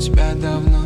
тебя давно.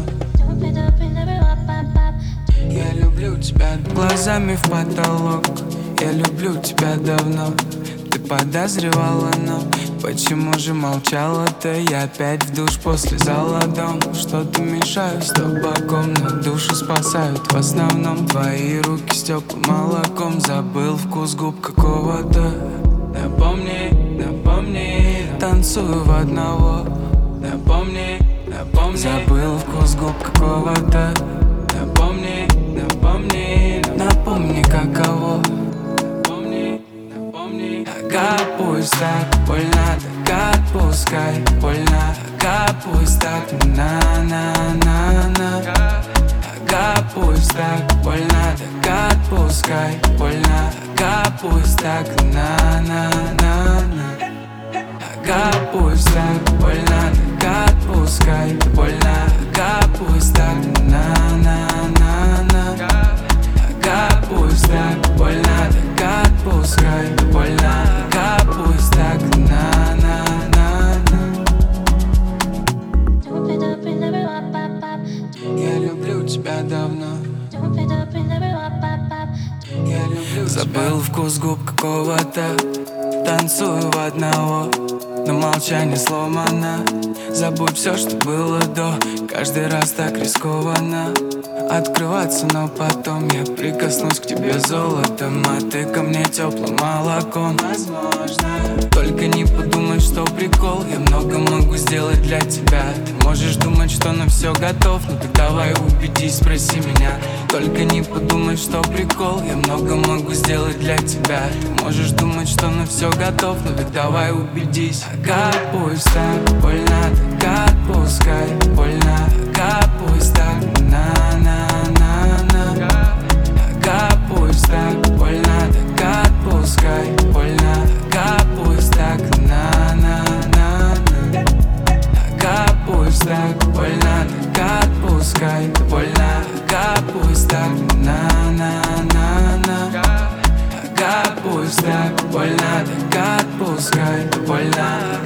Я люблю тебя глазами в потолок. Я люблю тебя давно. Ты подозревала, но почему же молчала-то? Я опять в душ после зала дом. Что-то мешаю с табаком, но душу спасают в основном твои руки с теплым молоком. Забыл вкус губ какого-то. Напомни, напомни, танцую в одного. Напомни, напомни, забыл вкус губ какого-то. Напомни, напомни, напомни каково. Напомни, напомни. Ага, пусть так больно, так отпускай. Больно, ага, пусть так на-на-на-на. Ага, пусть так больно, так отпускай. Больно, ага, пусть так на-на-на-на. Ага, пусть так больно, так отпускай. Больно, ага, пусть так на-на-на-на. Ага, пусть так больно, так отпускай. Больно, ага, пусть так на-на-на-на. Я люблю тебя давно. Я люблю забыл вкус губ какого-то. Танцую в одного, но молчание сломано. Забудь все, что было до. Каждый раз так рискованно открываться, но потом я прикоснусь к тебе золотом, а ты ко мне теплым молоком. Возможно, только не подумай, что прикол. Я много могу сделать для тебя. Ты можешь думать, что на все готов, но ты давай убедись, спроси меня. Только не подумай, что прикол. Я много могу сделать для тебя. Ты можешь думать, что на все готов, но ты давай убедись. Ага, пусть так больно, так отпускай. Больно, ага, пусть так на-на-на-на. Ага, пусть так больно, так отпускай. Больно, ага, пусть так на-на-на-на. Ага, пусть так больно, так отпускай. Больно, ага, пусть так на-на-на-на. Ага, пусть так больно, так отпускай. Больно,